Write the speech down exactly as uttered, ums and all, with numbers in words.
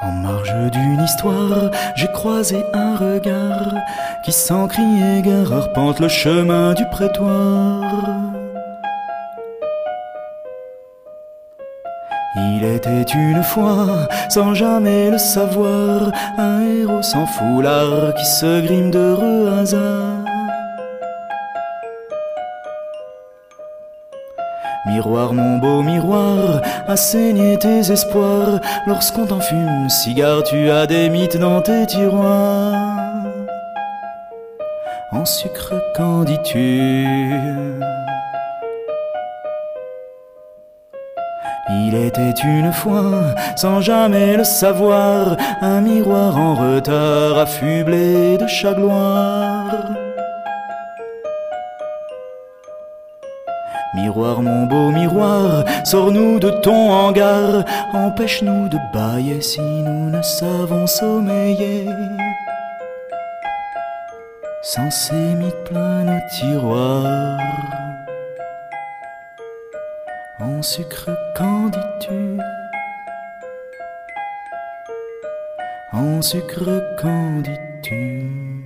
En marge d'une histoire, j'ai croisé un regard qui sans crier gare arpente le chemin du prétoire. Il était une fois, sans jamais le savoir, un héros sans foulard qui se grime d'heureux hasard. Miroir, mon beau miroir, à saigner tes espoirs. Lorsqu'on t'enfume, cigare, tu as des mythes dans tes tiroirs. En sucre, qu'en dis-tu? Il était une fois, sans jamais le savoir, un miroir en retard, affublé de chaque gloire. Miroir, mon beau miroir, sors-nous de ton hangar, empêche-nous de bâiller si nous ne savons sommeiller. Sans ces mythes plein nos tiroirs. En sucre, qu'en dis-tu? En sucre, qu'en dis-tu?